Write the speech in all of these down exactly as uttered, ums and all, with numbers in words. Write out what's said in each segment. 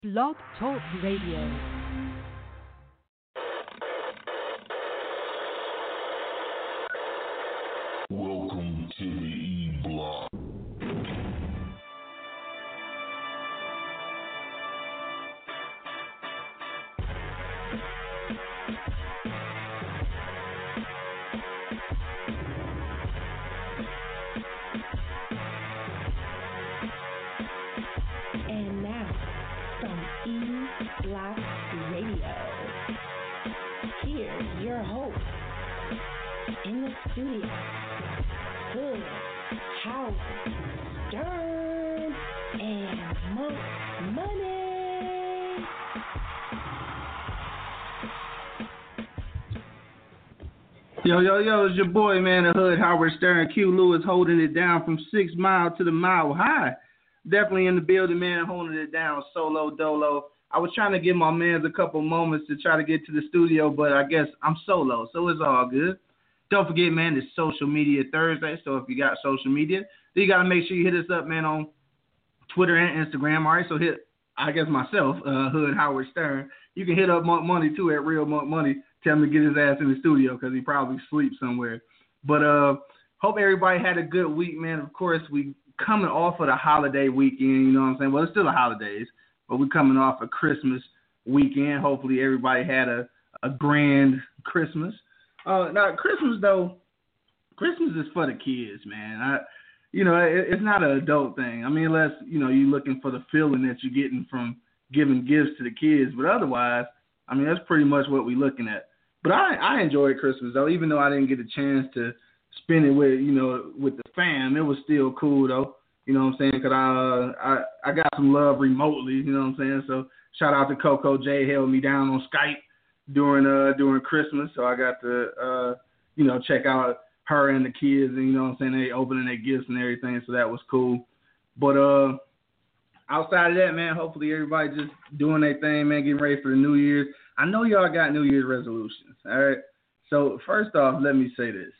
Blog Talk Radio. Welcome to the E-Block. And now, from E-Block Radio, here's your host in the studio, Hood, Howard, Stern, and Mo Money. Yo, yo, yo, it's your boy, man, the Hood, Howard Stern. Q Lewis holding it down from six mile to the mile high. Definitely in the building, man, holding it down, solo dolo. I was trying to give my mans a couple moments to try to get to the studio, but I guess I'm solo, so it's all good. Don't forget, man, it's Social Media Thursday, so if you got social media, then you got to make sure you hit us up, man, on Twitter and Instagram. All right, so hit, I guess, myself, uh, Hood Howard Stern. You can hit up Monk Money, too, at Real Monk Money. Tell him to get his ass in the studio because he probably sleeps somewhere. But uh, hope everybody had a good week, man. Of course, we coming off of the holiday weekend, you know what I'm saying? Well, it's still the holidays, but we're coming off of Christmas weekend. Hopefully everybody had a, a grand Christmas. Uh, now, Christmas, though, Christmas is for the kids, man. I, you know, it, it's not an adult thing. I mean, unless, you know, you're looking for the feeling that you're getting from giving gifts to the kids. But otherwise, I mean, that's pretty much what we're looking at. But I, I enjoyed Christmas, though, even though I didn't get a chance to spend it with, you know, with the fam. It was still cool, though. You know what I'm saying? Because I, uh, I I got some love remotely, you know what I'm saying? So shout out to Coco J, held me down on Skype during uh during Christmas. So I got to, uh, you know, check out her and the kids, and, you know what I'm saying, they opening their gifts and everything. So that was cool. But uh, outside of that, man, hopefully everybody just doing their thing, man, getting ready for the New Year's. I know y'all got New Year's resolutions, all right? So first off, let me say this.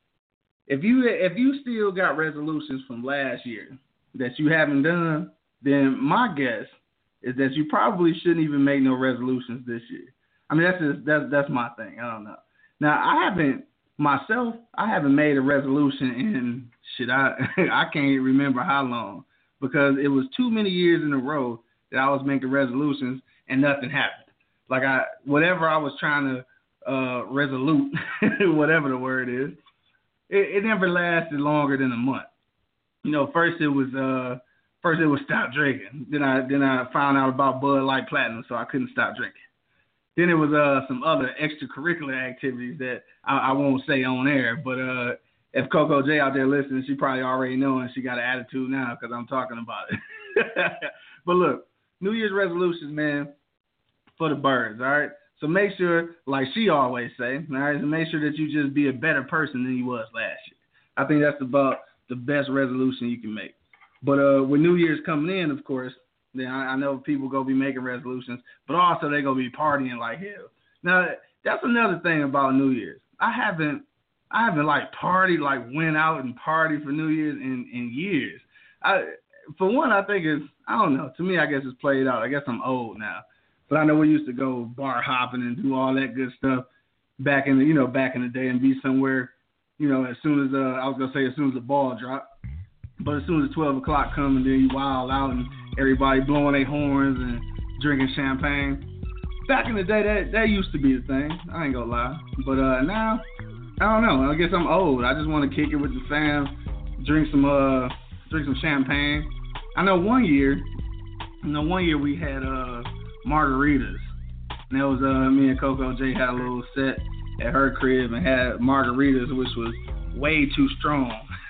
If you if you still got resolutions from last year that you haven't done, then my guess is that you probably shouldn't even make no resolutions this year. I mean, that's just, that's that's my thing. I don't know. Now, I haven't myself. I haven't made a resolution in shit. I I can't remember how long, because it was too many years in a row that I was making resolutions and nothing happened. Like I whatever I was trying to uh, resolute, whatever the word is. It, it never lasted longer than a month. You know, first it was uh, first it was stop drinking. Then I then I found out about Bud Light Platinum, so I couldn't stop drinking. Then it was uh, some other extracurricular activities that I, I won't say on air. But uh, if Coco J out there listening, she probably already know, and she got an attitude now because I'm talking about it. But look, New Year's resolutions, man, for the birds, all right? So make sure, like she always say, all right, so make sure that you just be a better person than you was last year. I think that's about the best resolution you can make. But uh, with New Year's coming in, of course, then I, I know people going to be making resolutions, but also they're going to be partying like hell. Now, that's another thing about New Year's. I haven't, I haven't like partied, like went out and partied for New Year's in, in years. I, for one, I think it's, I don't know, to me, I guess it's played out. I guess I'm old now. But I know we used to go bar hopping and do all that good stuff back in the, you know, back in the day, and be somewhere, you know, as soon as, uh, I was going to say as soon as the ball dropped. But as soon as twelve o'clock come, and then you wild out and everybody blowing their horns and drinking champagne. Back in the day, that, that used to be the thing. I ain't going to lie. But uh, now, I don't know. I guess I'm old. I just want to kick it with the fam, drink some, uh, drink some champagne. I know one year, you know, one year we had, uh, margaritas. And that was uh, me and Coco J had a little set at her crib and had margaritas, which was way too strong.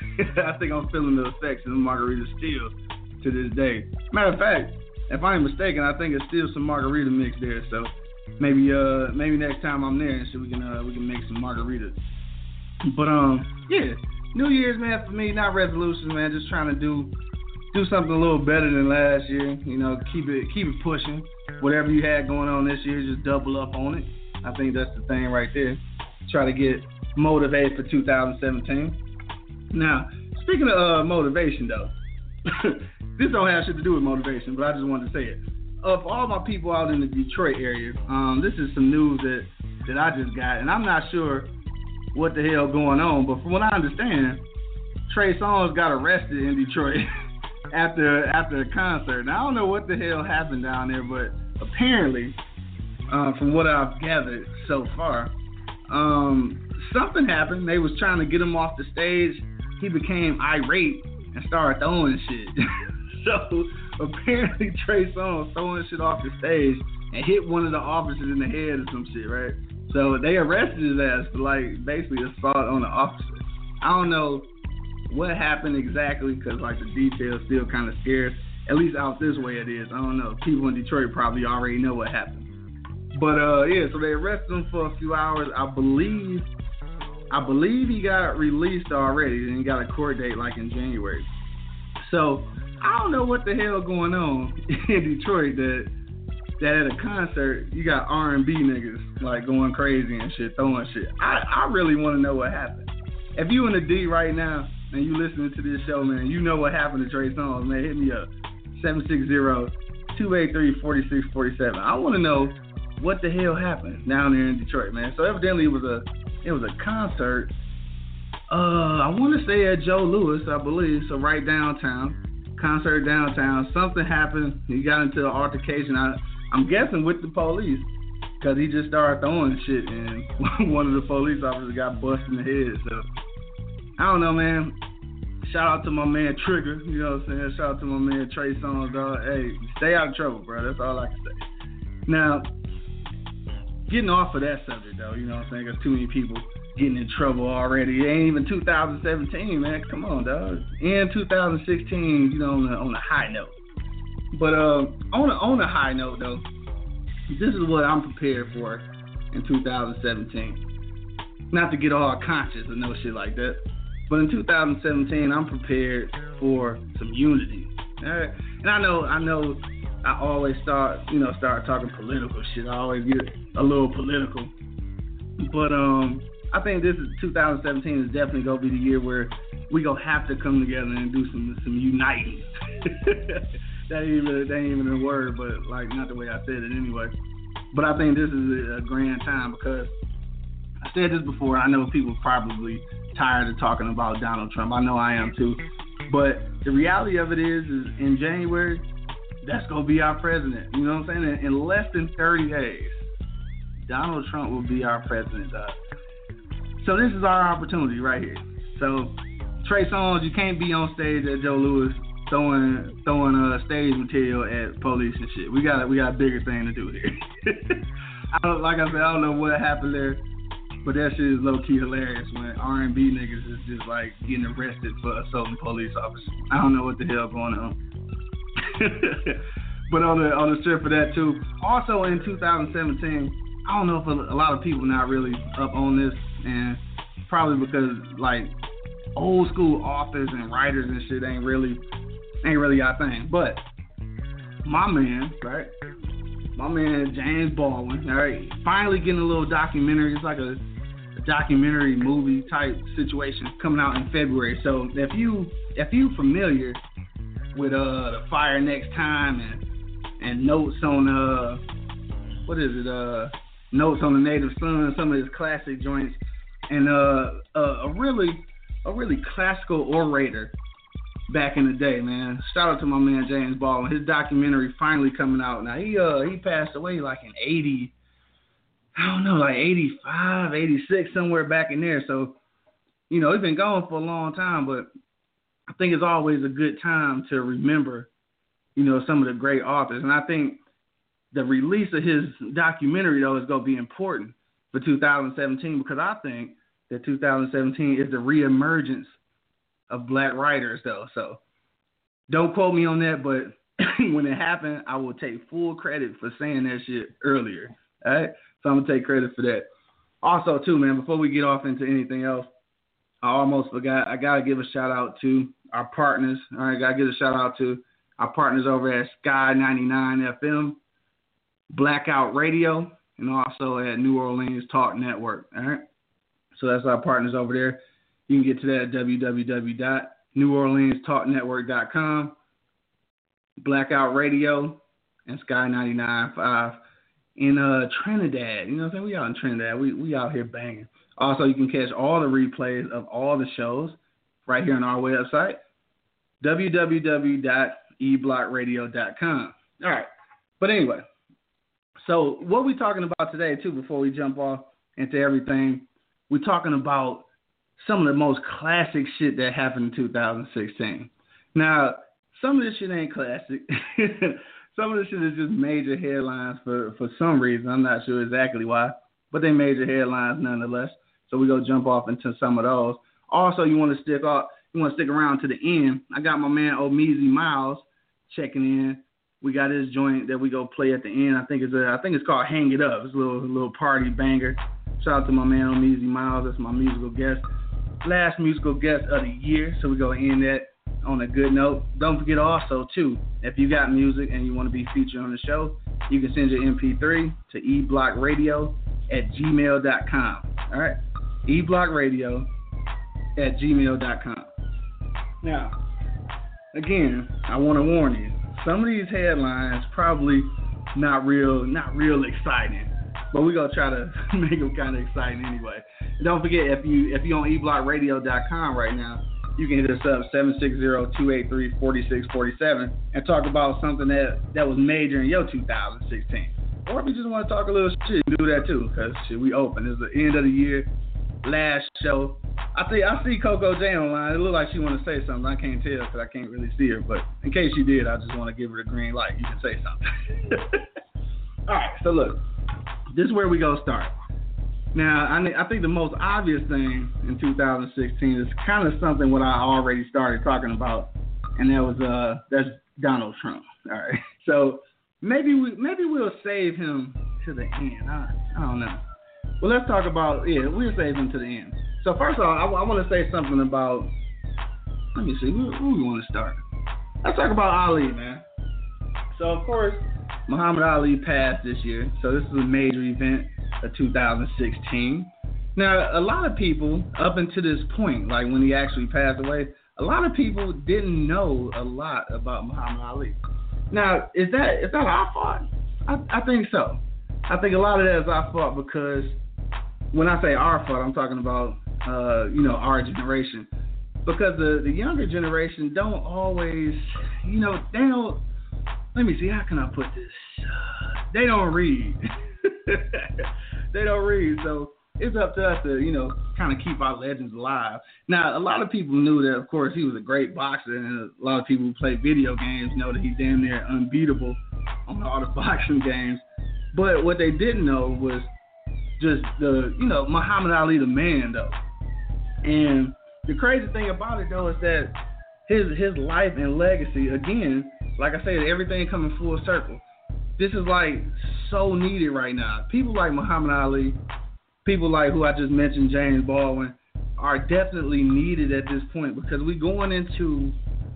I think I'm feeling the effects of the margaritas still to this day. Matter of fact, if I ain't mistaken, I think it's still some margarita mix there. So maybe uh maybe next time I'm there, and so we can uh, we can make some margaritas. But um yeah, New Year's, man, for me, not resolutions, man. Just trying to do do something a little better than last year. You know, keep it keep it pushing. Whatever you had going on this year, just double up on it. I think that's the thing right there. Try to get motivated for two thousand seventeen. Now, speaking of uh, motivation, though, this don't have shit to do with motivation, but I just wanted to say it. uh, for all my people out in the Detroit area, um, this is some news that, that I just got, and I'm not sure what the hell going on, but from what I understand, Trey Songz got arrested in Detroit after after a concert. Now, I don't know what the hell happened down there, but apparently, uh, from what I've gathered so far, um, something happened. They was trying to get him off the stage. He became irate and started throwing shit. So apparently Trey Songz throwing shit off the stage and hit one of the officers in the head or some shit, right? So they arrested his ass for like basically assault on the officer. I don't know what happened exactly because like the details still kind of scarce. At least out this way it is. I don't know. People in Detroit probably already know what happened. But uh, yeah, so they arrested him for a few hours. I believe, I believe he got released already, and he got a court date like in January. So I don't know what the hell going on in Detroit that that at a concert you got R and B niggas like going crazy and shit, throwing shit. I, I really want to know what happened. If you in the D right now and you listening to this show, man, you know what happened to Trey Songz, man. Hit me up seven six zero, two eight three, four six four seven. I want to know what the hell happened down there in Detroit, man. So evidently it was a it was a concert. Uh, I want to say at Joe Louis, I believe. So right downtown, concert downtown. Something happened. He got into an altercation. I, I'm guessing with the police, because he just started throwing shit, and one of the police officers got busted in the head. So I don't know, man. Shout out to my man Trigger. You know what I'm saying? Shout out to my man Trey Songz, dog. Hey, stay out of trouble, bro. That's all I can say. Now, getting off of that subject, though, you know what I'm saying? There's too many people getting in trouble already. It ain't even two thousand seventeen, man. Come on, dog. In two thousand sixteen, you know, on a, on a high note. But uh, on a, on a high note, though, this is what I'm prepared for in two thousand seventeen. Not to get all conscious or no shit like that, but in two thousand seventeen, I'm prepared for some unity. All right? And I know, I know, I always start, you know, start talking political shit. I always get a little political, but um, I think this is two thousand seventeen is definitely gonna be the year where we gonna have to come together and do some some uniting. that ain't even that ain't even a word, but like not the way I said it anyway. But I think this is a grand time because I said this before. I know people probably tired of talking about Donald Trump. I know I am too. But the reality of it is, is in January, that's gonna be our president. You know what I'm saying? In, in less than thirty days, Donald Trump will be our president. Dog. So this is our opportunity right here. So Trey Songz, you can't be on stage at Joe Louis throwing throwing uh, stage material at police and shit. We got we got a bigger thing to do here. I don't, like I said, I don't know what happened there, but that shit is low key hilarious when R and B niggas is just like getting arrested for assaulting police officers. I don't know what the hell going on. But on the on the strip of that too. Also in two thousand seventeen, I don't know if a, a lot of people not really up on this, and probably because like old school authors and writers and shit ain't really ain't really our thing. But my man, right? My man James Baldwin, all right, finally getting a little documentary. It's like a, a documentary movie type situation coming out in February. So if you if you familiar with uh the Fire Next Time and and notes on uh what is it uh notes on the Native Son, some of his classic joints, and uh, uh a really a really classical orator back in the day, man. Shout out to my man James Baldwin. His documentary finally coming out. Now he uh he passed away like in eighty, I don't know, like eighty-five, eighty-six, somewhere back in there. So, you know, he's been gone for a long time, but I think it's always a good time to remember, you know, some of the great authors. And I think the release of his documentary, though, is going to be important for two thousand seventeen because I think that two thousand seventeen is the reemergence of black writers, though. So don't quote me on that, but when it happened, I will take full credit for saying that shit earlier. All right? So I'm going to take credit for that. Also, too, man, before we get off into anything else, I almost forgot. I got to give a shout out to our partners. All right, got to give a shout out to our partners over at Sky ninety-nine F M, Blackout Radio, and also at New Orleans Talk Network. All right, so that's our partners over there. You can get to that at w w w dot new orleans talk network dot com. Blackout Radio, and Sky ninety-nine point five in uh, Trinidad. You know what I'm saying? We out in Trinidad. We we out here banging. Also, you can catch all the replays of all the shows right here on our website, w w w dot e block radio dot com. All right. But anyway, so what we talking about today, too, before we jump off into everything, we're talking about some of the most classic shit that happened in two thousand sixteen. Now, some of this shit ain't classic. Some of this shit is just major headlines for, for some reason. I'm not sure exactly why, but they major headlines nonetheless. So we go jump off into some of those. Also, you want to stick off, you want to stick around to the end. I got my man Omeezy Miles checking in. We got his joint that we go play at the end. I think it's a, I think it's called Hang It Up. It's a little little party banger. Shout out to my man Omeezy Miles. That's my musical guest. Last musical guest of the year. So we go end that on a good note. Don't forget also too, if you got music and you want to be featured on the show, you can send your M P three to eblockradio at gmail dot com. All right, eblockradio at gmail dot com. Now, again, I want to warn you. Some of these headlines probably not real, not real exciting, but we're gonna try to make them kind of exciting anyway. And don't forget, if you if you're on e block radio dot com right now, you can hit us up seven six zero, two eight three, four six four seven and talk about something that, that was major in your two thousand sixteen. Or if you just want to talk a little shit, do that too, because shit, we open. It's the end of the year, last show. I see I see Coco J online. It looks like she want to say something. I can't tell because I can't really see her. But in case she did, I just want to give her the green light. You can say something. All right, so look. This is where we go start. Now, I, I think the most obvious thing in two thousand sixteen is kind of something what I already started talking about, and that was uh that's Donald Trump. All right, so maybe we maybe we'll save him to the end. I, I don't know. Well, let's talk about yeah, we'll save him to the end. So first of all, I, I want to say something about. Let me see, who, who we want to start? Let's talk about Ali, man. So of course, Muhammad Ali passed this year, so this is a major event of two thousand sixteen. Now, a lot of people, up until this point, like when he actually passed away, a lot of people didn't know a lot about Muhammad Ali. Now, is that is that our fault? I, I think so. I think a lot of that is our fault because when I say our fault, I'm talking about, uh, you know, our generation. Because the, the younger generation don't always, you know, they don't, let me see, how can I put this? They don't read. They don't read. So it's up to us to, you know, kind of keep our legends alive. Now, a lot of people knew that, of course, he was a great boxer, and a lot of people who play video games know that he's damn near unbeatable on all the boxing games. But what they didn't know was just the, you know, Muhammad Ali the man, though. And the crazy thing about it, though, is that his his life and legacy, again, like I said, everything coming full circle. This is like so needed right now. People like Muhammad Ali, people like who I just mentioned, James Baldwin, are definitely needed at this point because we're going into,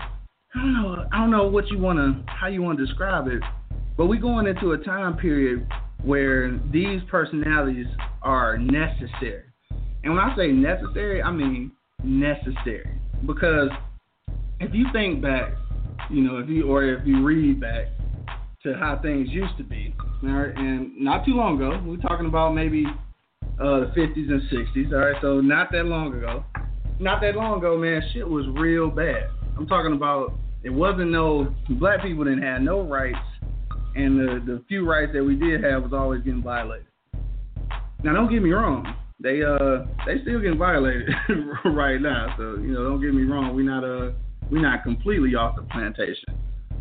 I don't know, I don't know what you want to, how you want to describe it, but we're going into a time period where these personalities are necessary. And when I say necessary, I mean necessary. Because if you think back, you know, if you or if you read back to how things used to be, all right, and not too long ago, we're talking about maybe uh, the fifties and sixties, all right, so not that long ago. Not that long ago, man, shit was real bad. I'm talking about it wasn't no, black people didn't have no rights, and the, the few rights that we did have was always getting violated. Now, don't get me wrong. They uh they still getting violated right now. So, you know, don't get me wrong. We're not uh we're not completely off the plantation.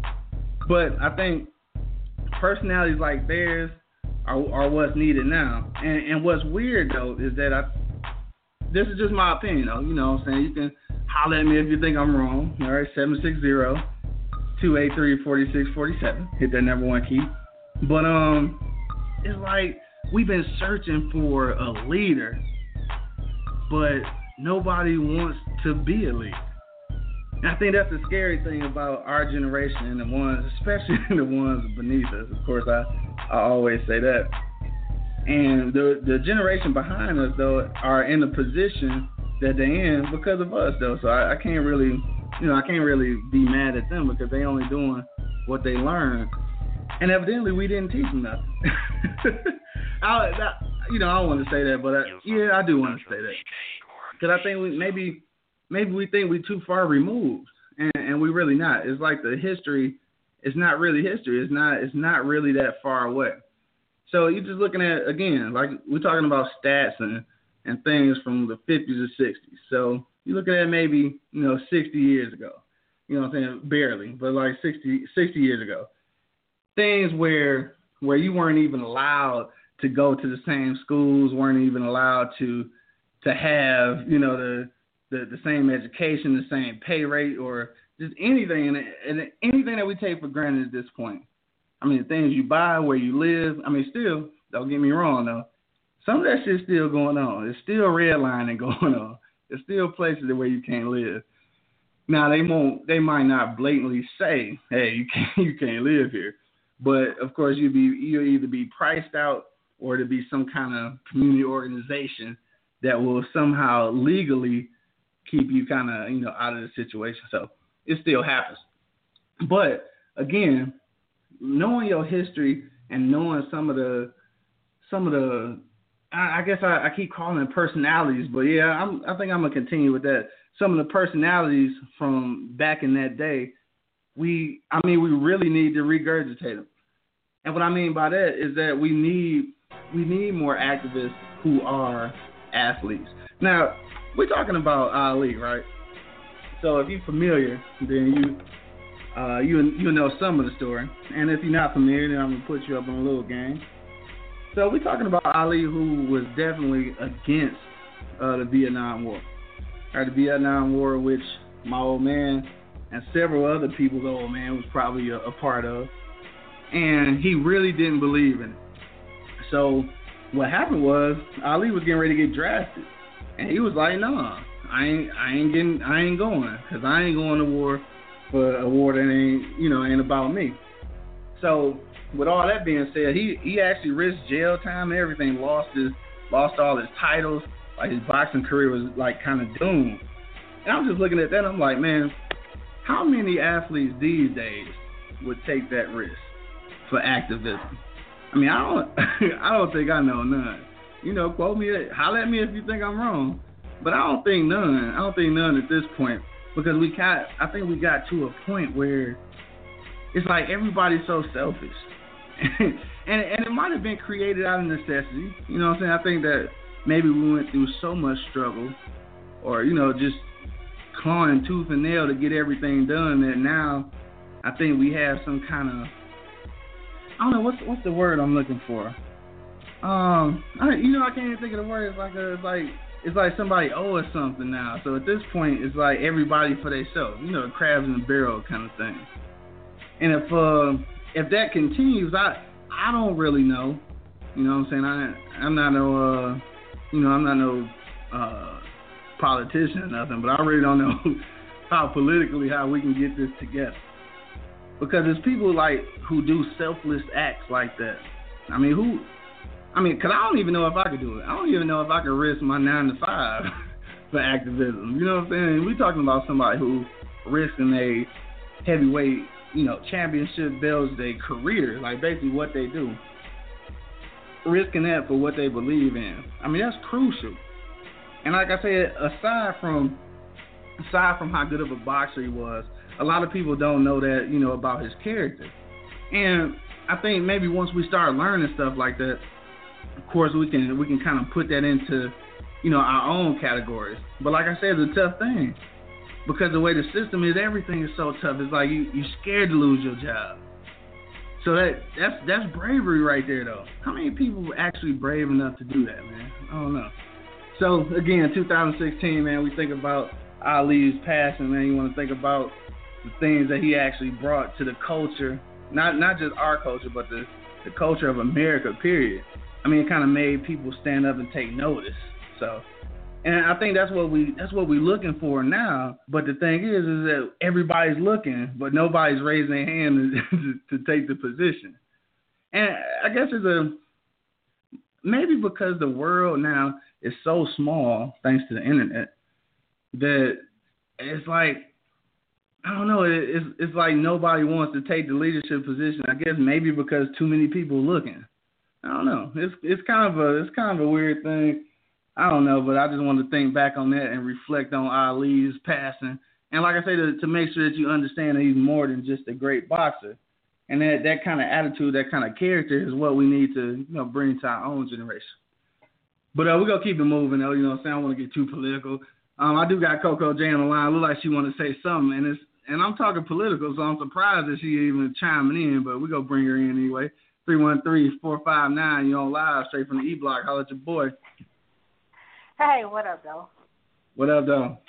But I think personalities like theirs are, are what's needed now. And and what's weird though is that I this is just my opinion though. You know what I'm saying? You can holler at me if you think I'm wrong. All right, seven six zero, two eight three, four six four seven. Hit that number one key. But um it's like we've been searching for a leader, but nobody wants to be a leader. And I think that's the scary thing about our generation and the ones, especially the ones beneath us. Of course, I, I always say that. And the the generation behind us, though, are in the position that they're in because of us, though. So I, I can't really, you know, I can't really be mad at them because they only doing what they learned. And evidently, we didn't teach them nothing. I, that, you know, I don't want to say that, but I, yeah, I do want to say that because I think we maybe, maybe we think we're too far removed, and, and we really not. It's like the history, it's not really history. It's not, it's not really that far away. So you're just looking at again, like we're talking about stats and and things from the fifties or sixties. So you're looking at maybe you know sixty years ago. You know what I'm saying? Barely, but like sixty, sixty years ago. Things where where you weren't even allowed to go to the same schools, weren't even allowed to to have, you know, the the, the same education, the same pay rate, or just anything and, and anything that we take for granted at this point. I mean, the things you buy, where you live. I mean, still, don't get me wrong though. Some of that shit's still going on. There's still redlining going on. There's still places where you can't live. Now they won't. They might not blatantly say, "Hey, you can't. You can't live here." But of course, you'll be you'll either be priced out or to be some kind of community organization that will somehow legally keep you kind of you know out of the situation. So it still happens. But again, knowing your history and knowing some of the some of the I, I guess I, I keep calling them personalities, but yeah, I'm, I think I'm gonna continue with that. Some of the personalities from back in that day. We, I mean, we really need to regurgitate them. And what I mean by that is that we need, we need more activists who are athletes. Now, we're talking about Ali, right? So if you're familiar, then you, uh, you, you know some of the story. And if you're not familiar, then I'm gonna put you up on a little game. So we're talking about Ali, who was definitely against uh, the Vietnam War, or the Vietnam War, which my old man and several other people's old man was probably a, a part of. And he really didn't believe in it. So what happened was Ali was getting ready to get drafted. And he was like, no, nah, I ain't I ain't getting I ain't going because I ain't going to war for a war that ain't, you know, ain't about me. So with all that being said, he, he actually risked jail time and everything, lost his lost all his titles. Like his boxing career was like kind of doomed. And I'm just looking at that and I'm like, man, how many athletes these days would take that risk for activism? I mean, I don't, I don't think I know none. You know, quote me, holler at me if you think I'm wrong. But I don't think none. I don't think none at this point because we got, I think we got to a point where it's like everybody's so selfish, and and it might have been created out of necessity. You know what I'm saying? I think that maybe we went through so much struggle, or you know, just clawing tooth and nail to get everything done that now I think we have some kind of, I don't know what's what's the word I'm looking for. Um, I, you know I can't even think of the word. It's like a, it's like it's like somebody owe us something now. So at this point, it's like everybody for themselves. You know, the crabs in the barrel kind of thing. And if uh, if that continues, I I don't really know. You know what I'm saying? I I'm not no uh, you know I'm not no uh. politician or nothing, but I really don't know how politically how we can get this together. Because there's people like who do selfless acts like that. I mean, who? I mean, cause I don't even know if I could do it. I don't even know if I could risk my nine to five for activism. You know what I'm saying? We're talking about somebody who risking a heavyweight, you know, championship belts, their career, like basically what they do, risking that for what they believe in. I mean, that's crucial. And like I said, aside from aside from how good of a boxer he was, a lot of people don't know that, you know, about his character. And I think maybe once we start learning stuff like that, of course we can we can kind of put that into, you know, our own categories. But like I said, it's a tough thing. Because the way the system is, everything is so tough. It's like you, you're scared to lose your job. So that that's that's bravery right there, though. How many people were actually brave enough to do that, man? I don't know. So, again, two thousand sixteen, man, we think about Ali's passing, man. You want to think about the things that he actually brought to the culture, not not just our culture, but the, the culture of America, period. I mean, it kind of made people stand up and take notice. So, and I think that's what we that's what we're looking for now. But the thing is, is that everybody's looking, but nobody's raising their hand to, to take the position. And I guess it's a maybe because the world now is so small, thanks to the internet, that it's like I don't know. It, it's it's like nobody wants to take the leadership position. I guess maybe because too many people looking. I don't know. It's it's kind of a it's kind of a weird thing. I don't know, but I just want to think back on that and reflect on Ali's passing. And like I say, to, to make sure that you understand that he's more than just a great boxer. And that, that kind of attitude, that kind of character is what we need to, you know, bring to our own generation. But uh, we're going to keep it moving, though. You know what I'm saying? I don't want to get too political. Um, I do got Coco J on the line. Look like she want to say something. And it's and I'm talking political, so I'm surprised that she even chiming in. But we're going to bring her in anyway. three one three, four five nine, you're on live straight from the E-Block. Holla at your boy. Hey, what up, though? What up, though?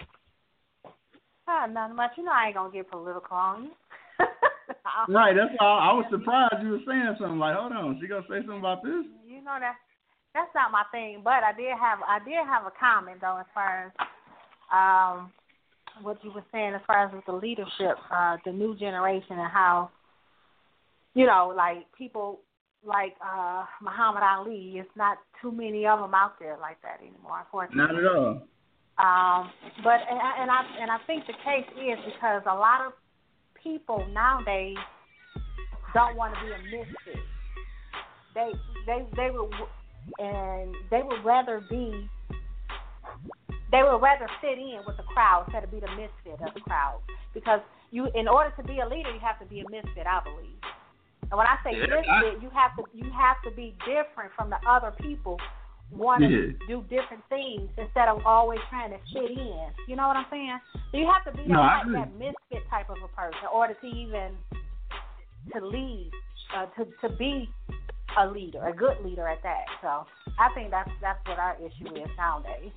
Uh, nothing much. You know I ain't going to get political on you. Right, that's all. I was surprised you were saying something like, hold on, she gonna say something about this? You know that that's not my thing, but I did have I did have a comment though as far as um what you were saying as far as with the leadership, uh, the new generation and how, you know, like people like uh, Muhammad Ali, it's not too many of them out there like that anymore, unfortunately. Not at all. Um, but and, and I and I think the case is because a lot of people nowadays don't want to be a misfit. They they they would and they would rather be they would rather fit in with the crowd instead of be the misfit of the crowd. Because you, in order to be a leader, you have to be a misfit, I believe. And when I say yeah, misfit, I, you have to you have to be different from the other people. Want to yeah. do different things instead of always trying to fit in. You know what I'm saying? So you have to be no, that, that misfit type of a person in order to even to lead, uh, to to be a leader, a good leader at that. So I think that's that's what our issue is nowadays.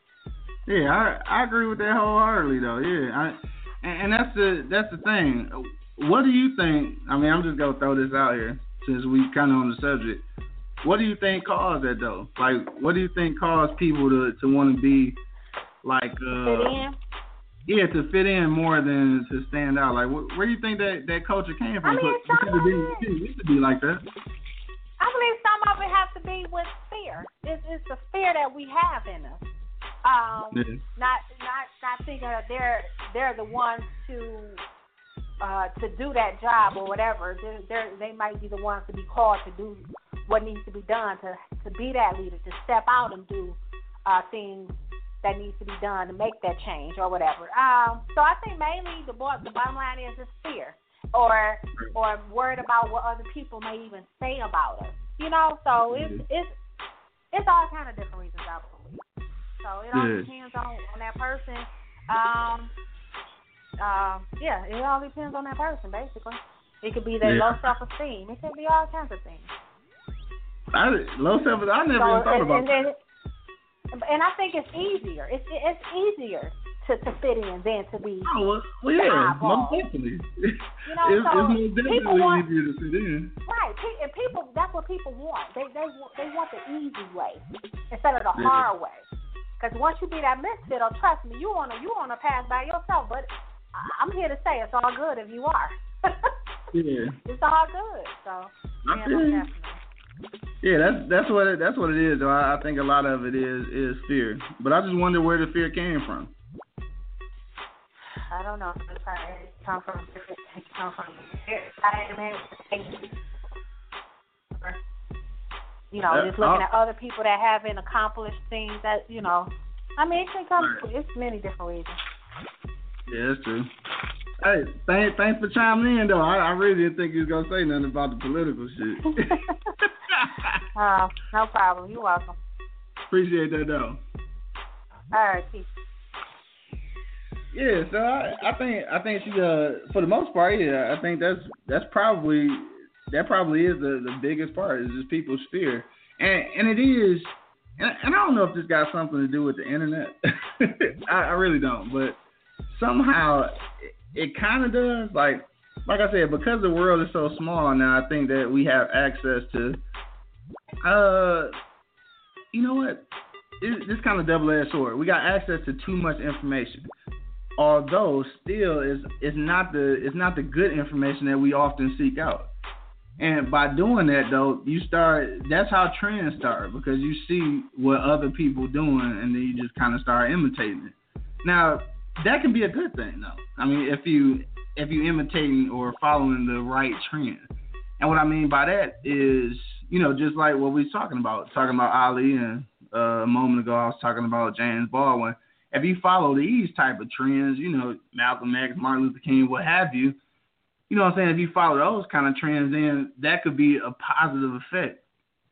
Yeah, I I agree with that wholeheartedly though. Yeah, I, and, and that's the that's the thing. What do you think? I mean, I'm just gonna throw this out here since we kind of on the subject. What do you think caused that though? Like, what do you think caused people to, to want to be like, uh, fit in? Yeah, to fit in more than to stand out. Like, wh- where do you think that, that culture came from? I mean, because it, be, it used to be like that. I believe some of it has to be with fear. It's, it's the fear that we have in us. Um, yeah. Not not not thinking that they're they're the ones to uh, to do that job or whatever. They're, they're, they might be the ones to be called to do what needs to be done to, to be that leader, to step out and do uh, things that needs to be done to make that change or whatever. Um, so I think mainly the, the bottom line is just fear or or worried about what other people may even say about us. You know, so it's it's it's all kind of different reasons, I believe. So it all yeah. depends on, on that person. Um, uh, yeah, it all depends on that person, basically. It could be their yeah. low self-esteem. It could be all kinds of things. I, low self, I never so, even thought and, about and, that. And, and I think it's easier. It's it's easier to, to fit in than to be. Oh well, well yeah, most definitely. You know, it's, so it's most definitely want, easier to fit in. Right, and people, that's what people want. They they they want the easy way instead of the yeah. hard way. Because once you be that misfit, or trust me, you wanna you wanna pass by yourself. But I'm here to say it's all good if you are. yeah, it's all good. So yeah, definitely. Yeah, that's that's what it, that's what it is. Though I, I think a lot of it is is fear, but I just wonder where the fear came from. I don't know. It come from it come from you know, just looking at other people that haven't accomplished things that you know. I mean, it can come. Right. It's many different reasons. Yeah, that's true. Hey, thanks, thanks for chiming in, though. I, I really didn't think you was going to say nothing about the political shit. uh, no problem. You're welcome. Appreciate that, though. All right, peace. Yeah, so I, I think I think she uh for the most part, yeah, I think that's that's probably that probably is the, the biggest part is just people's fear. And and it is and, and I don't know if this got something to do with the internet. I, I really don't, but somehow it, it kind of does. Like, like I said, because the world is so small now, I think that we have access to, uh, you know what? It, it's kind of double-edged sword. We got access to too much information, although still is is not the it's not the good information that we often seek out. And by doing that, though, you start. That's how trends start because you see what other people doing, and then you just kind of start imitating it. Now, that can be a good thing, though. I mean, if you if you imitating or following the right trend. And what I mean by that is, you know, just like what we was talking about, talking about Ali, and uh, a moment ago I was talking about James Baldwin. If you follow these type of trends, you know, Malcolm X, Martin Luther King, what have you, you know what I'm saying? If you follow those kind of trends, then that could be a positive effect.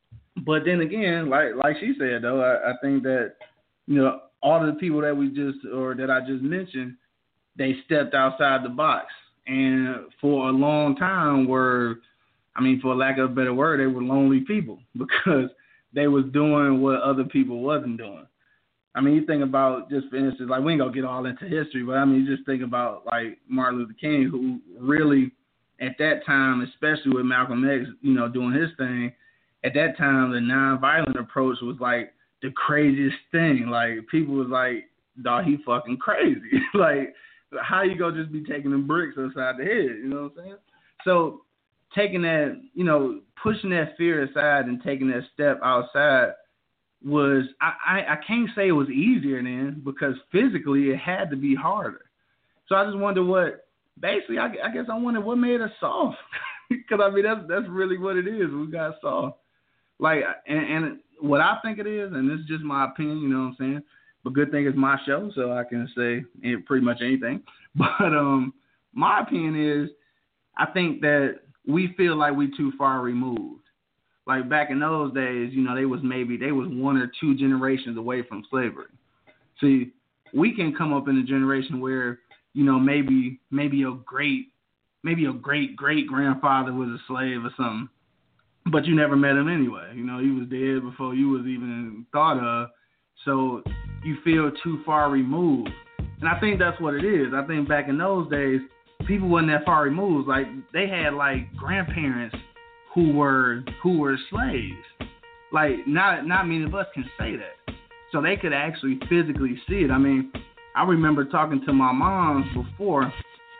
But then again, like like she said, though, I, I think that, you know, all the people that we just, or that I just mentioned, they stepped outside the box. And for a long time were, I mean, for lack of a better word, they were lonely people because they was doing what other people wasn't doing. I mean, you think about, just for instance, like, we ain't gonna get all into history, but I mean, you just think about like Martin Luther King, who really at that time, especially with Malcolm X, you know, doing his thing, at that time, the nonviolent approach was like the craziest thing. Like, people was like, dog, he fucking crazy. Like, how you gonna just be taking them bricks upside the head? You know what I'm saying? So taking that, you know, pushing that fear aside and taking that step outside was, I, I, I can't say it was easier then, because physically it had to be harder. So I just wonder what, basically, I, I guess I wonder what made us soft. Because, I mean, that's that's really what it is. We got soft. Like, and, and what I think it is, and this is just my opinion, you know what I'm saying? But good thing it's my show, so I can say pretty much anything. But um, my opinion is, I think that we feel like we too far removed. Like, back in those days, you know, they was maybe, they was one or two generations away from slavery. See, we can come up in a generation where, you know, maybe maybe a great, maybe a great great grandfather was a slave or something, but you never met him anyway. You know, he was dead before you was even thought of. So you feel too far removed. And I think that's what it is. I think back in those days, people wasn't that far removed. Like, they had like grandparents who were who were slaves. Like, not not many of us can say that. So they could actually physically see it. I mean, I remember talking to my mom before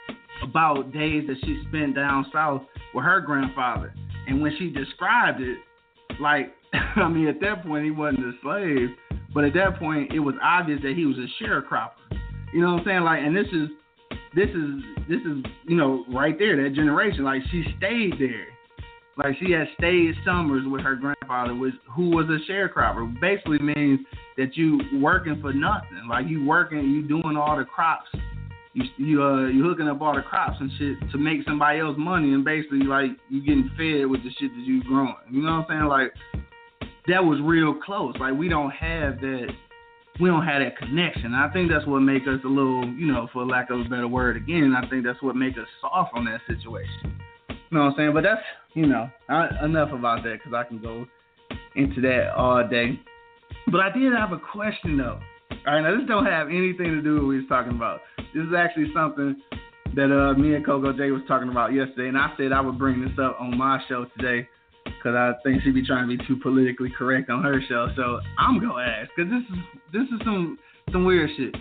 about days that she spent down south with her grandfather. And when she described it, like, I mean, at that point, he wasn't a slave. But at that point, it was obvious that he was a sharecropper. You know what I'm saying? Like, and this is, this is, this is, you know, right there, that generation. Like, she stayed there. Like, she had stayed summers with her grandfather, which, who was a sharecropper. Basically means that you working for nothing. Like, you working, you doing all the crops. You you uh you hooking up all the crops and shit to make somebody else money, and basically, like, you getting fed with the shit that you growing. You know what I'm saying? Like, that was real close. Like, we don't have that, we don't have that connection. I think that's what make us a little, you know, for lack of a better word again, I think that's what make us soft on that situation. You know what I'm saying? But that's, you know, I, enough about that, because I can go into that all day. But I did have a question, though. All right, now this don't have anything to do with what we was talking about. This is actually something that uh, me and Coco J was talking about yesterday, and I said I would bring this up on my show today, because I think she'd be trying to be too politically correct on her show. So I'm gonna ask, because this is this is some some weird shit.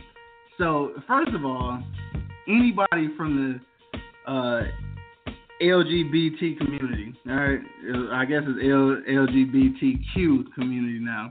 So first of all, anybody from the uh, L G B T community, all right, I guess it's L- LGBTQ community now.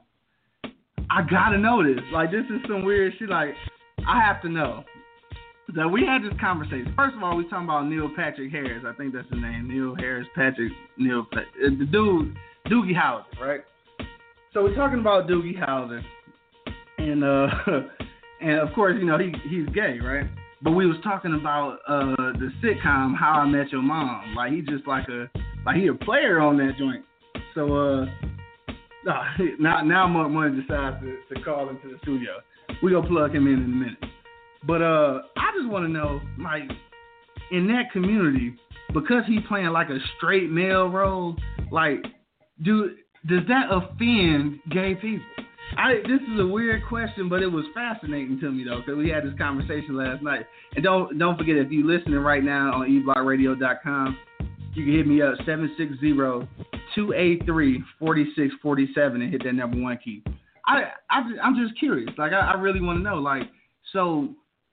I gotta know this. Like, this is some weird shit. Like, I have to know. So we had this conversation. First of all, we talking about Neil Patrick Harris. I think that's his name. Neil Harris Patrick. Neil, uh, the dude, Doogie Howser, right? So we're talking about Doogie Howser, and uh, and of course, you know, he he's gay, right? But we was talking about uh the sitcom How I Met Your Mom. Like, he just like a like he a player on that joint. So uh. No, now, now Money decides to, to call into the studio. We gonna plug him in in a minute. But uh, I just want to know, like, in that community, because he playing like a straight male role, like, do does that offend gay people? I this is a weird question, but it was fascinating to me though, because we had this conversation last night. And don't don't forget, if you're listening right now on e block radio dot com, you can hit me up seven six zero, two eight three, four six four seven and hit that number one key. I, I, I'm just curious. Like, I, I really want to know. Like, so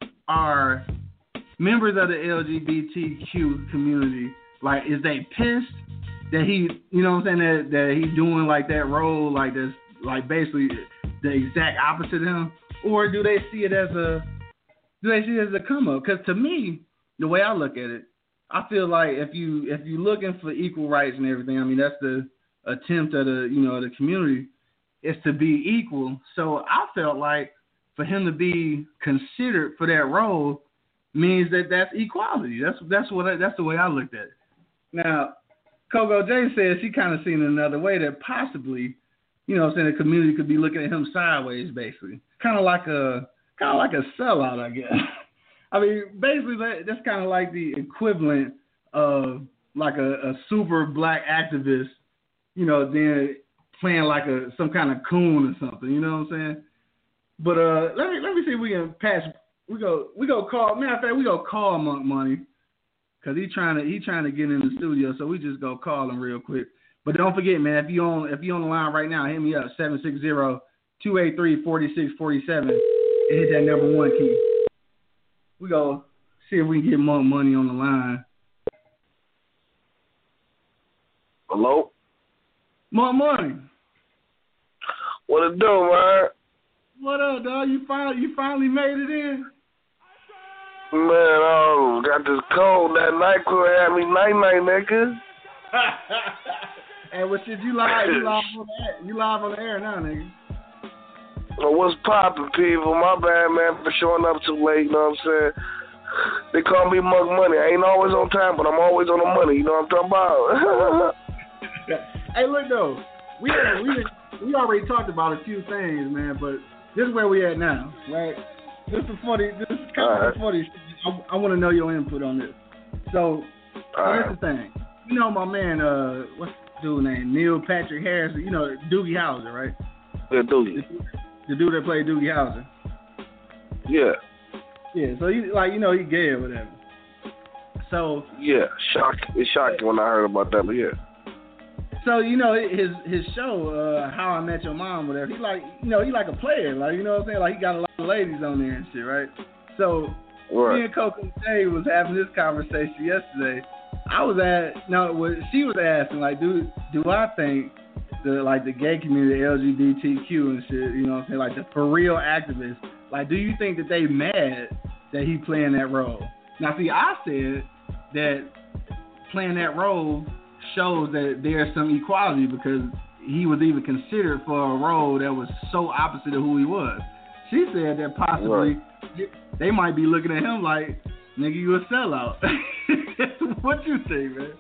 are members of the L G B T Q community, like, is they pissed that he, you know what I'm saying, that, that he's doing, like, that role, like, this, like, basically the exact opposite of him? Or do they see it as a, do they see it as a come up? Because to me, the way I look at it, I feel like if you if you're looking for equal rights and everything, I mean that's the attempt of the you know the community is to be equal. So I felt like for him to be considered for that role means that that's equality. That's that's what I, that's the way I looked at it. Now, Coco J says she kind of seen it another way that possibly, you know, what I'm saying the community could be looking at him sideways, basically, kind of like a kind of like a sellout, I guess. I mean, basically that, that's kind of like the equivalent of like a, a super black activist, you know, then playing like a some kind of coon or something. You know what I'm saying? But uh, let me let me see if we can pass. We go we go call. Matter of fact, we go call Monk Money because he trying to he trying to get in the studio. So we just go call him real quick. But don't forget, man, if you on if you on the line right now, hit me up seven six zero, two eight three, four six four seven and hit that number one key. We go see if we can get Monk Money on the line. Hello, Monk Money. What it do, man? What up, dog? You finally you finally made it in? Man, oh, got this cold. That night crew had me night night, nigga. Hey, what shit? You live? You live on the air? You live on the air now, nigga? Well, what's poppin', people? My bad, man, for showing up too late. You know what I'm saying? They call me Monk Money. I ain't always on time, but I'm always on the money. You know what I'm talking about? Hey, look though, we we we already talked about a few things, man, but. This is where we at now, right? This is funny. This is kind of funny. I, I want to know your input on this. So, so here's the thing. You know my man, uh, what's the dude name? Neil Patrick Harris. You know Doogie Howser, right? Yeah, Doogie. The, the dude that played Doogie Howser. Yeah. Yeah. So he like you know he gay or whatever. So. Yeah, shocked. It shocked when I heard about that, but yeah. So, you know, his his show, uh, How I Met Your Mom, whatever, he like, you know, he like a player, like, you know what I'm saying? Like, he got a lot of ladies on there and shit, right? So, right. Me and Coco J was having this conversation yesterday. I was at, no, what she was asking, like, do do I think the, like, the gay community, L G B T Q and shit, you know what I'm saying? Like, the for real activists, like, do you think that they mad that he playing that role? Now, see, I said that playing that role shows that there's some equality because he was even considered for a role that was so opposite of who he was. She said that possibly right. they might be looking at him like, nigga, you a sellout. What you think, man?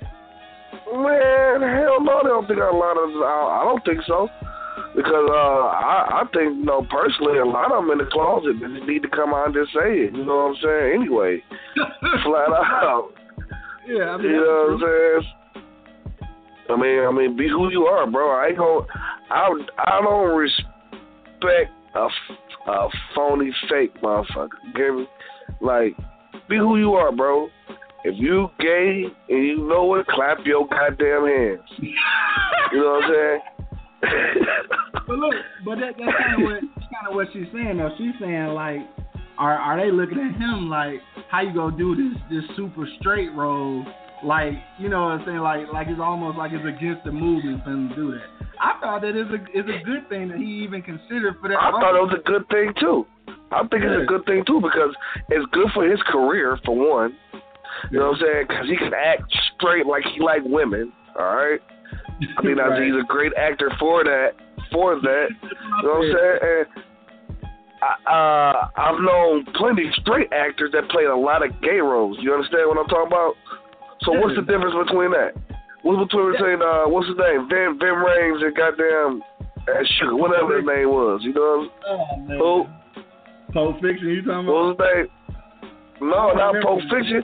Man, hell no, they don't think a lot of. I, I don't think so, because uh, I, I think, you know, personally, a lot of them in the closet they just need to come out and just say it. You know what I'm saying? Anyway, flat out. Yeah, I mean, you know what I'm saying? I mean, I mean, be who you are, bro. I ain't gonna, I, I don't respect a, a phony, fake motherfucker. Get me? Like, be who you are, bro. If you gay and you know it, clap your goddamn hands. You know what I'm saying? But look, but that, that's kind of what kind of what she's saying though. She's saying like, are are they looking at him like, how you gonna do this this super straight role? Like, you know what I'm saying? Like, like it's almost like it's against the movement for him to do that. I thought that is a is a good thing that he even considered for that. I role. thought it was a good thing too. I think yeah. it's a good thing too because it's good for his career for one. You know what I'm saying? Because he can act straight like he like women. All right. I mean, right. he's a great actor for that. For that. You know what I'm saying? And I, uh, I've known plenty of straight actors that played a lot of gay roles. You understand what I'm talking about? So what's the difference between that? What's between between uh what's his name? Vin Vin Rames and goddamn uh, Sugar, whatever his name was. You know what I'm saying? Oh, Who? Pulp Fiction. You talking about? What was his name? No, not Pulp Fiction.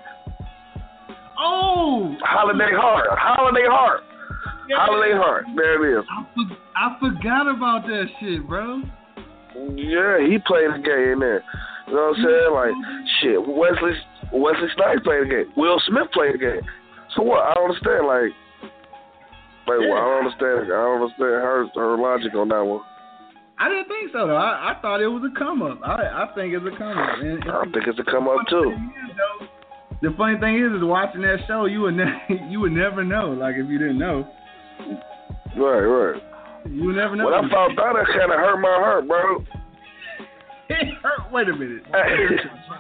Oh, Holiday Heart. Holiday Heart. Yeah. Holiday Heart. There it is. I, for, I forgot about that shit, bro. Yeah, he played the gay in there. You know what I'm saying? Like, shit, Wesley Wesley Snipes played the game. Will Smith played the game. So what? I don't understand. Like, like yeah. well, I don't understand. I don't understand her her logic on that one. I didn't think so though. I, I thought it was a come up. I I think it's a come up. And, and I think it's a come up too. The funny thing is, is watching that show, you would ne- you would never know. Like if you didn't know. Right, right. You would never know. When I found out, it kind of hurt my heart, bro. It hurt. Wait a minute.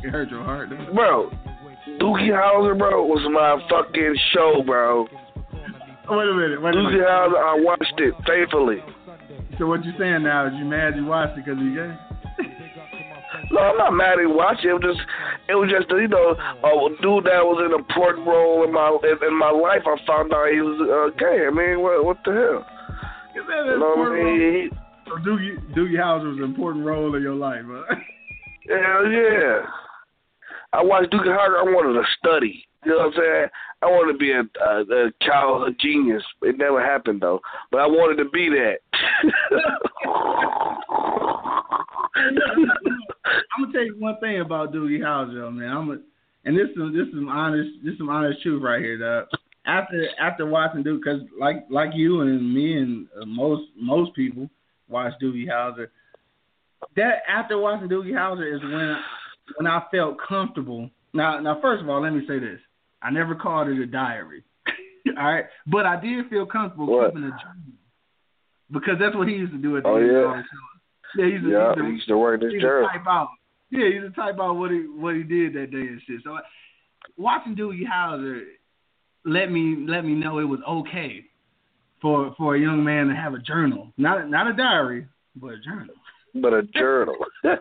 It hurt your heart, though. Bro, Doogie Howser, bro, was my fucking show, bro. Wait a minute. Wait a Doogie minute. Howser, I watched it faithfully. So what you saying now? Is you mad you watched it because he gay? No, I'm not mad at watching. It was just, it was just, you know, a dude that was an important role in my in, in my life. I found out he was uh, gay. I mean, what what the hell? Is that You know what I mean? So Doogie Doogie Howser was an important role in your life, huh? Hell yeah. I watched Doogie Howser. I wanted to study. You know what I'm saying? I wanted to be a, a, a childhood genius. It never happened, though. But I wanted to be that. I'm gonna tell you one thing about Doogie Howser, man. I'm a, and this is this is some honest this is some honest truth right here, dog. After after watching Doogie, because like like you and me and uh, most most people watch Doogie Howser. That after watching Doogie Howser is when I, when I felt comfortable. Now now first of all, let me say this: I never called it a diary, all right, but I did feel comfortable what? keeping a journal because that's what he used to do at the oh, end yeah. of the show. Yeah, he used to, yeah, he used to, he used to work this he journal. type out. Yeah, he used to type out what he what he did that day and shit. So watching Doogie Howser let me let me know it was okay for for a young man to have a journal, not not a diary, but a journal. But a journal.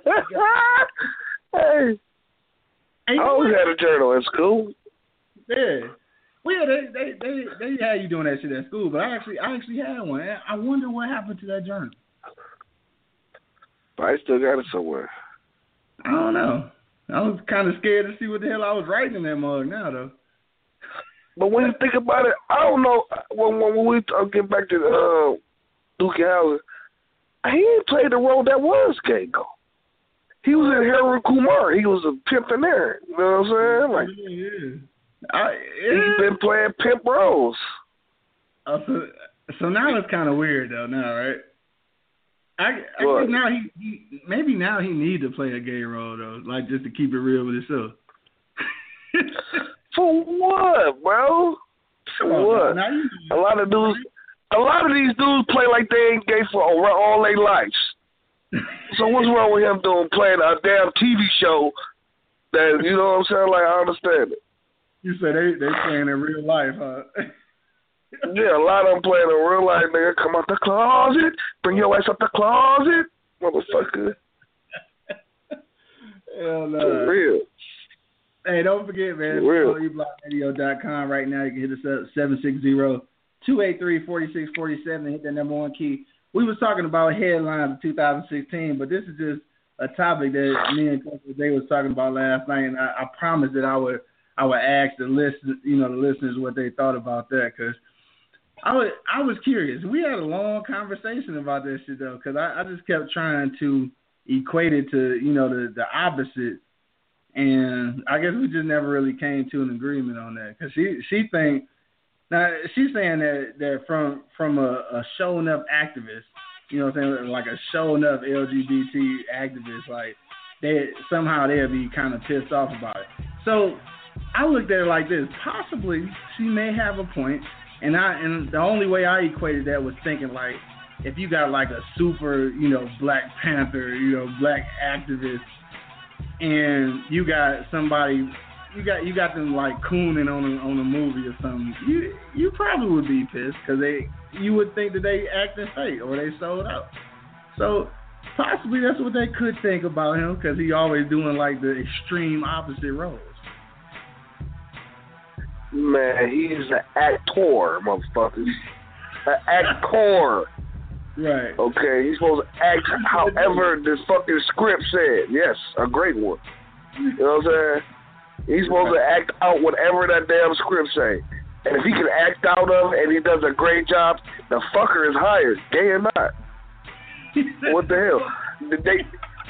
Hey, And I always had a journal in school. Yeah. Well, yeah, they, they they they had you doing that shit at school, but I actually I actually had one. I wonder what happened to that journal. But I still got it somewhere. I don't know. I was kind of scared to see what the hell I was writing in that mug now, though. But when you think about it, I don't know. When, when we uh, get back to uh, Doogie Howser, he ain't played the role that was gay, though. He was in Harold Kumar. He was a pimp in there. You know what I'm saying? Like, yeah, yeah. I, yeah. He's been playing pimp roles. Uh, so, so now it's kind of weird, though, now, right? I, I What? think now he, he maybe now he need to play a gay role though, like just to keep it real with himself. For what, bro? For Come on, what? now you- A lot of dudes, a lot of these dudes play like they ain't gay for all, all their lives. So what's wrong with him doing playing a damn T V show? That you know what I'm saying? Like I understand it. You said they they playing in real life, huh? Yeah, a lot of them playing in real life. Nigga, come out the closet, bring your ass out the closet, motherfucker. Hell no. For real. Hey, don't forget, man. For real. e block radio dot com right now. You can hit us up seven six zero, two eight three, four six four seven and hit that number one key. We was talking about headlines of two thousand sixteen, but this is just a topic that me and Coach Jay was talking about last night, and I, I promised that I would I would ask the listen, you know, the listeners what they thought about that, because I was I was curious. We had a long conversation about this shit though, because I, I just kept trying to equate it to, you know, the the opposite, and I guess we just never really came to an agreement on that, because she she think. Now, she's saying that, that from from a, a show enough activist, you know what I'm saying, like a show enough L G B T activist, like, they somehow they'll be kind of pissed off about it. So I looked at it like this. Possibly she may have a point, and I and the only way I equated that was thinking, like, if you got, like, a super, you know, Black Panther, you know, black activist, and you got somebody... You got you got them like cooning on a, on a movie or something. You you probably would be pissed because they you would think that they acting fake or they sold out. So possibly that's what they could think about him, because he always doing like the extreme opposite roles. Man, he's an actor, motherfuckers. An actor. Right. Okay, he's supposed to act however the fucking script said. Yes, a great one. You know what I'm saying? He's supposed to act out whatever that damn script say. And if he can act out of it and he does a great job, the fucker is hired, gay or not. What the hell? Did they...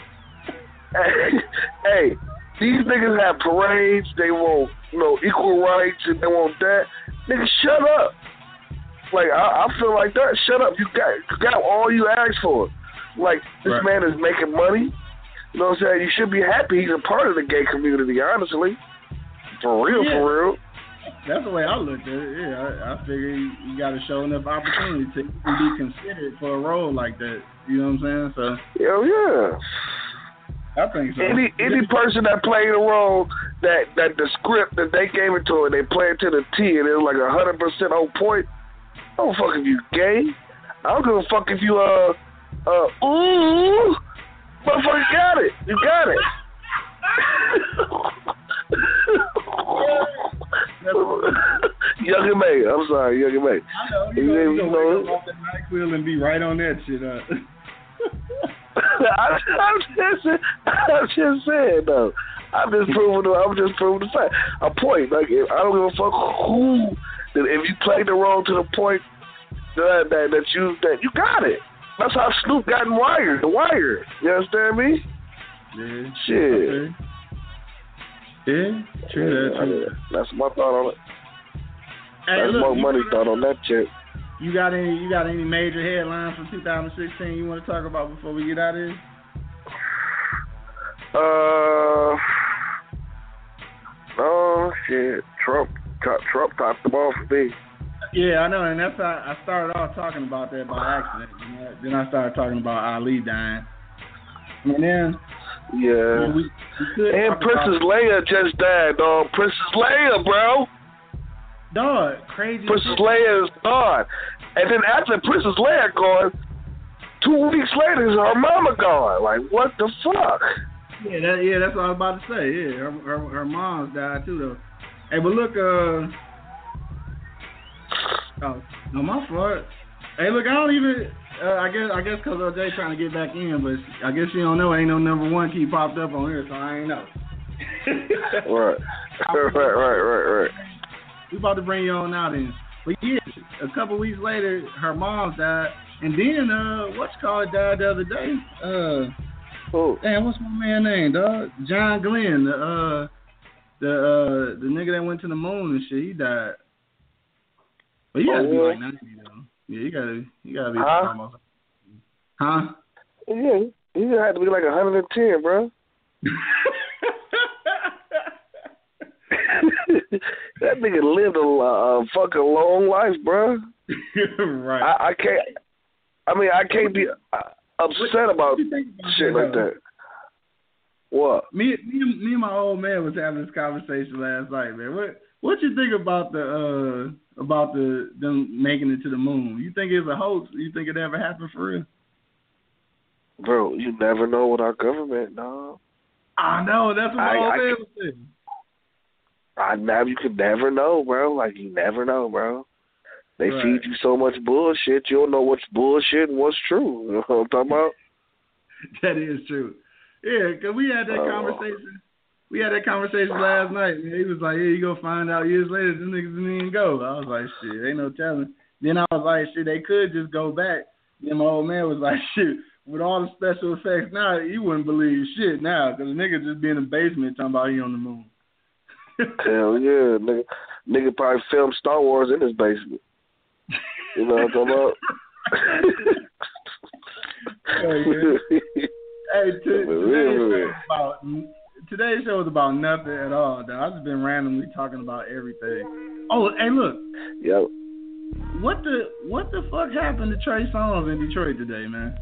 Hey, these niggas have parades, they want, you know, equal rights, and they want that. Nigga, shut up. Like, I, I feel like that. Shut up. You got, you got all you asked for. Like, this Right. man is making money. You know what I'm saying? You should be happy he's a part of the gay community, honestly. For real, Yeah. for real. That's the way I looked at it. Yeah, I, I figure you, you got to show enough opportunity to be considered for a role like that. You know what I'm saying? So Hell yeah. I think so. Any any person that played a role that that the script that they gave it to and they played to the T and it was like a hundred percent on point. I don't fuck if you gay. I don't give a fuck if you uh uh ooh, motherfucker got it. You got it. Young and May. I'm sorry, Young and May. I know. You know, you know, you know off the NyQuil and be right on that shit. Uh. I, I'm just, I'm just saying though. I'm just proving. I'm just proving the fact. A point. Like I don't give a fuck who. If you played the role to the point that that, that you that you got it. That's how Snoop got in Wire. The Wire. You understand me? Yeah. Shit. Okay. Yeah. True. Yeah, that, true. That's my thought on it. Hey, that's look, more money thought on that chick. You got any? You got any major headlines from two thousand sixteen you want to talk about before we get out of here? Uh, oh shit, Trump, Trump topped the ball for me. Yeah, I know, and that's how I started off talking about that by accident. You know? Then I started talking about Ali dying, and then yeah, we, we and Princess about, Leia just died, dog. Princess Leia, bro. Dog, crazy. Princess Leia is gone. And then after Princess Leia gone, two weeks later, is her mama gone. Like, what the fuck? Yeah, that, yeah, that's what I was about to say. Yeah, her, her, her mom's died too, though. Hey, but look, uh, oh, no, my fault. Hey, look, I don't even. Uh, I guess, I guess, cause O J trying to get back in, but I guess you don't know. Ain't no number one key popped up on here, so I ain't know. Right, right, right, right, right. We about to bring you on out in. But yeah, a couple weeks later, her mom died, and then uh, what's called died the other day. Uh, oh, damn, what's my man name, dog? John Glenn, the uh, the uh, the nigga that went to the moon and shit. He died. But he gotta oh, be yeah. like ninety though. Yeah, you gotta, you gotta be huh? almost. Huh? Yeah, he had to be like one hundred ten, bro. That nigga lived a uh, fucking long life, bro. Right. I, I can't. I mean, I can't be uh, upset about, about shit like that. What? Me, me, me and my old man was having this conversation last night, man. What, what you think about the uh, about the them making it to the moon? You think it's a hoax? You think it ever happened for real? Bro, you never know with our government, dog. I know. That's what my I, old I man was saying. I now you can never know, bro. Like you never know, bro. They right. feed you so much bullshit, you don't know what's bullshit and what's true. You know what I'm talking about? That is true. Yeah, cause we had that uh, conversation. We had that conversation last night. Man. He was like, "Yeah, you go find out years later, them niggas didn't even go." I was like, "Shit, ain't no telling." Then I was like, "Shit, they could just go back." Then my old man was like, "Shit, with all the special effects now, you wouldn't believe shit now, cause the nigga just be in the basement talking about he on the moon." Hell yeah, nigga. Nigga probably filmed Star Wars in his basement. You know what I'm talking about? Oh, yeah. Hey, t- today's, show about, today's show is about nothing at all, though. I've just been randomly talking about everything. Oh, hey, look. Yep. What the what the fuck happened to Trey Songz in Detroit today, man?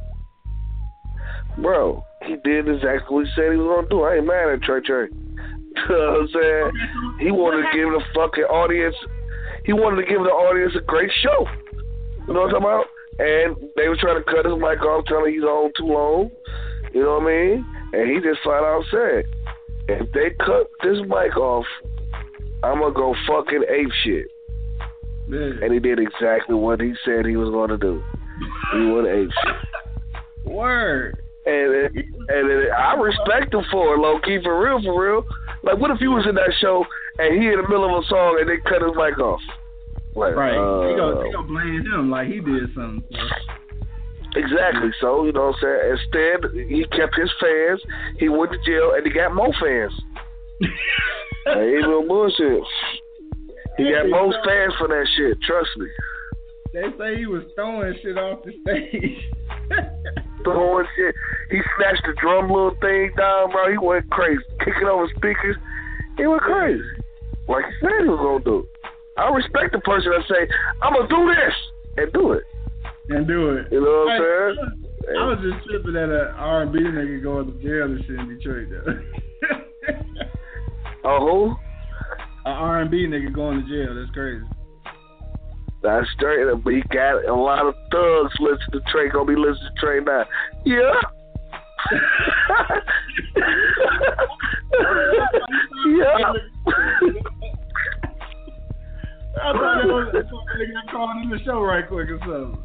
Bro, he did exactly what he said he was gonna do. I ain't mad at Trey Trey. You know what I'm saying? He wanted to give the fucking audience, he wanted to give the audience a great show. You know what I'm talking about? And they were trying to cut his mic off, telling he's on too long. You know what I mean? And he just flat out said, if they cut this mic off, I'm going to go fucking ape shit. Man. And he did exactly what he said he was going to do. He went ape shit. Word. And it, and it, I respect him for it, low key, for real, for real. Like, what if he was in that show and he in the middle of a song and they cut his mic off? Like, right. Uh, they gonna, they gonna blame him like he did something. Exactly. So, you know what I'm saying? Instead, he kept his fans, he went to jail, and he got more fans. Like, ain't no bullshit. He got most fans for that shit, trust me. They say he was throwing shit off the stage. Throwing shit. He snatched the drum little thing down, bro. He went crazy. Kicking over speakers. He went crazy. Like he said he was going to do. I respect the person that say, I'm going to do this. And do it. And do it. You know what I'm saying? I was just tripping at an R and B nigga going to jail and shit in Detroit, though. Oh, who? An R and B nigga going to jail. That's crazy. That's straight up. But he got a lot of thugs listening to Trey. Gonna be listening to Trey now. Yeah. Yeah. I thought it was I thought they got called in the show right quick or something.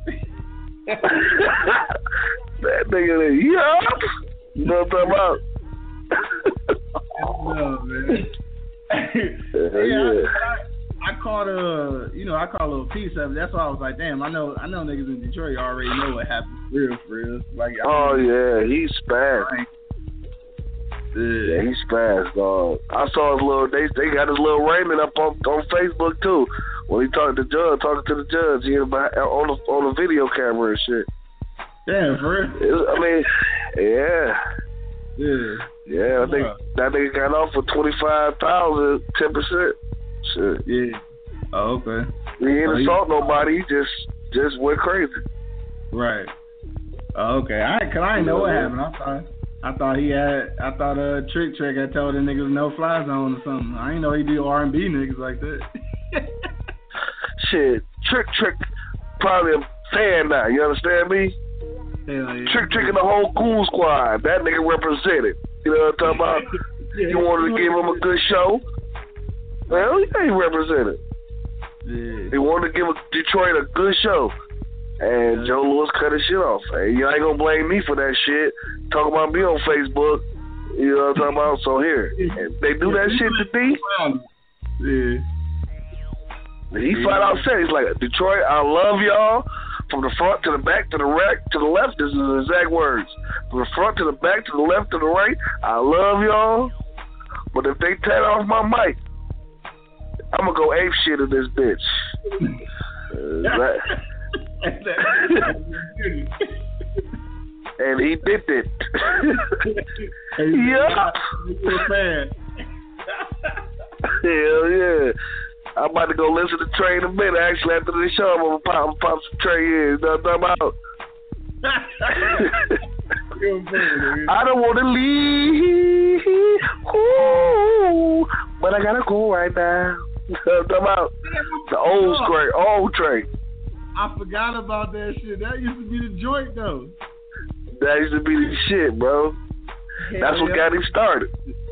That nigga, yeah. You know what I'm talking about? No, man. yeah, yeah. I, I, I caught a, you know, I caught a little piece of it. That's why I was like, damn, I know, I know niggas in Detroit already know what happened for real, for real. Like, I oh mean, yeah, he's spazzed. Right. Yeah, he's spazzed, dog. I saw his little, they they got his little Raymond up on, on Facebook too. When he talked to the judge, talking to the judge, he was behind, on the on the video camera and shit. Damn, for real. It was, I mean, yeah. Yeah. Yeah, I think wow. that nigga got off for twenty-five thousand, ten percent. Shit. Yeah. Oh, okay. He didn't oh, assault he... nobody. He just just went crazy. Right. Oh, okay. I cause I didn't know what happened. I thought I thought he had. I thought uh Trick Trick had told the niggas no fly zone or something. I didn't know he do R and B niggas like that. Shit, Trick Trick probably a fan now. You understand me? Hell yeah. Trick Trick and the whole Cool Squad. That nigga represented. You know what I'm talking about? Yeah, you wanted to give him a good show? Well, he ain't represented. Yeah. He wanted to give Detroit a good show. And yeah. Joe Louis cut his shit off. Hey, you ain't gonna blame me for that shit. Talk about me on Facebook. You know what I'm talking about? So here. And they do that shit to D. Yeah. He flat out said, he's like, Detroit, I love y'all. From the front to the back to the right to the left, this is the exact words. From the front to the back to the left to the right, I love y'all. But if they tear off my mic, I'm gonna go ape shit in this bitch. uh, that... And he did it. Yeah. Hell yeah. I'm about to go listen to Trey in a minute. Actually, after the show, I'm gonna pop, I'm gonna pop some Trey in. You know what I'm talking about? I don't want to leave, ooh, but I gotta go right now. You know what I'm talking about? The old Trey, old Trey. I forgot about that shit. That used to be the joint, though. That used to be the shit, bro. Hell That's what yeah. got him started.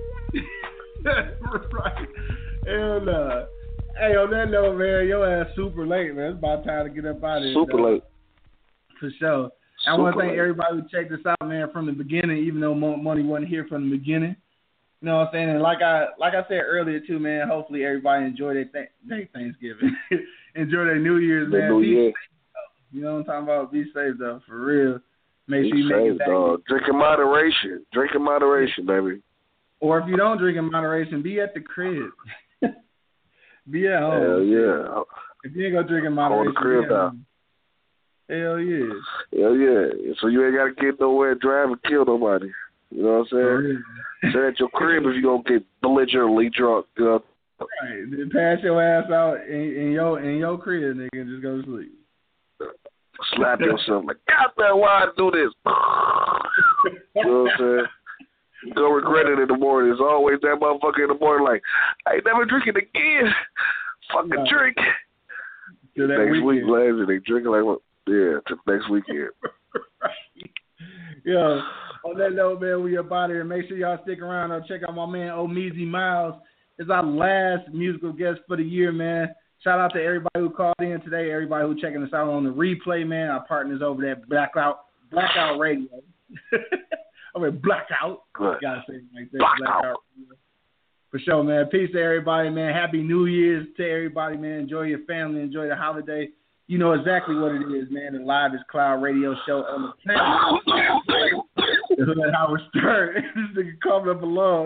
Right. Hell nah. Hey, on that note, man, your ass super late, man. It's about time to get up out of here. Super though. late. For sure. Super I want to thank late. everybody who checked this out, man, from the beginning, even though Money wasn't here from the beginning. You know what I'm saying? And like I like I said earlier, too, man, hopefully everybody enjoy their, th- their Thanksgiving. Enjoy their New Year's, man. New Be Year. safe, though. You know what I'm talking about? Be safe, though, for real. Make Be sure you safe, make it back. Dog. Drink in moderation. Drink in moderation, baby. Or if you don't drink in moderation, be at the crib. Be at home. Hell yeah. If you ain't gonna drink in moderation, hold the crib be at down. home. Hell yeah. Hell yeah. So you ain't gotta get nowhere and drive and kill nobody. You know what I'm saying? Sit at your crib if you gonna get belligerently drunk. You know? Right. Then pass your ass out in, in your in your crib, nigga, and just go to sleep. Slap yourself like, God damn, why I do this? You know what I'm saying? Go regret it in the morning. It's always that motherfucker in the morning like, I ain't never drinking again. Fucking right. drink. To that next weekend. week, later, they drinking like, yeah, to next weekend. Right. Yo, on that note, man, we up out here. Make sure y'all stick around and check out my man, Omeezy Miles. It's our last musical guest for the year, man. Shout out to everybody who called in today, everybody who checking us out on the replay, man. Our partners over there, Blackout, Blackout Radio. I mean, Blackout. Good. Gotta say it like that. Blackout. Blackout. For sure, man. Peace to everybody, man. Happy New Year's to everybody, man. Enjoy your family. Enjoy the holiday. You know exactly what it is, man. The livest cloud radio show on the planet. The Hood Howard Stern. This nigga coming up along.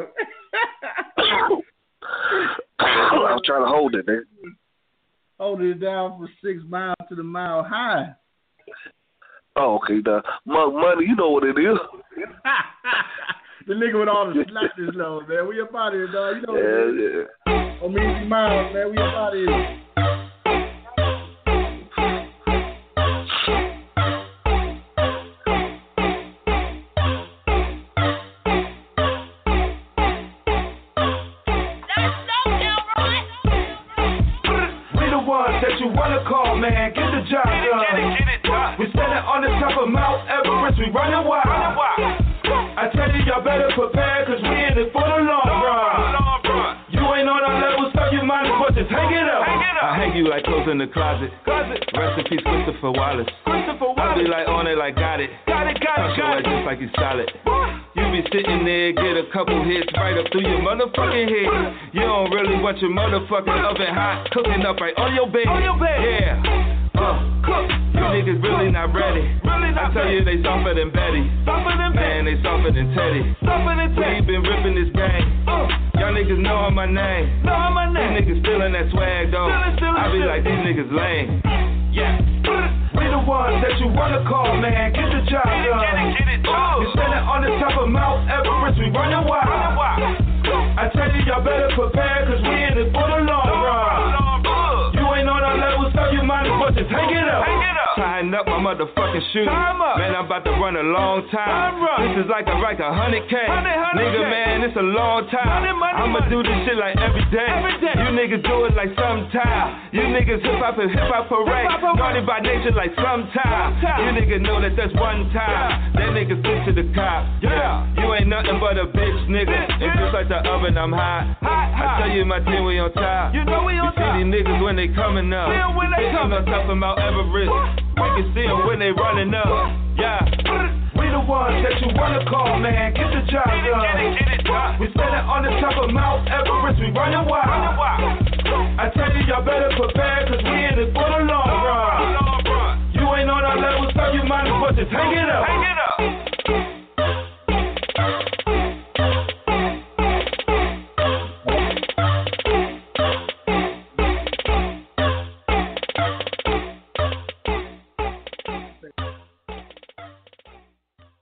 I'm trying to hold it, man. Holding it down from six miles to the mile high. Oh, okay, now, money, you know what it is. The nigga with all the slackers, though, man. We up out here, dog. You know what yeah, it is. Yeah. Omeezy Miles, man. We up out here. Everest, we running wild. I tell you, y'all better prepare, cause we in it for the long run. You ain't on our level, so you might as well just hang it up. I hang you like clothes in the closet. Rest in peace, Christopher Wallace. I be like on it, like got it. Got it, got it, got it. Just like he's solid. You be sitting there, get a couple hits right up through your motherfucking head. You don't really want your motherfucking oven hot, cooking up right on your bed. Yeah. Uh, you niggas really not ready. Really not I tell you they softer than Betty. Softer than Man, they softer than Teddy. Softer than Teddy. We been ripping this game. Uh, Y'all niggas know my name. Know my name. These niggas stealing that swag though. Stealing, stealing, I be stealing. Like these niggas lame. Yeah. We the ones that you wanna call, man. Get the job done. Get it, get it, oh. You're standing on the top of Mount Everest. We running wild. Running wild. I tell you, y'all better prepare, cause we in it for the long run. You ain't on our level, so you might as well just hang it up. Hang it up. Tying up my motherfucking shoes. Man, I'm about to run a long time. This is like a like a hundred K. Nigga, man, it's a long time. I'ma do this shit like every day. You niggas do it like sometime. You niggas hip hop and hip hop parade. Naughty by nature like sometime. You niggas know that that's one time. That nigga stick to the cop. Yeah. You ain't nothing but a bitch, nigga. And just like the oven, I'm hot. I tell you, my team, we on top. You know we on top. You see these niggas when they coming up. When they coming up, top of Mount Everest. We can see them when they running up. Yeah. We the ones that you wanna call, man. Get the job done. Get it, get it, we standing on the top of Mount Everest. We running wild. I tell you, y'all better prepare, cause we in it for the long run. You ain't on our level, so you might as well just hang it up. Hang it up.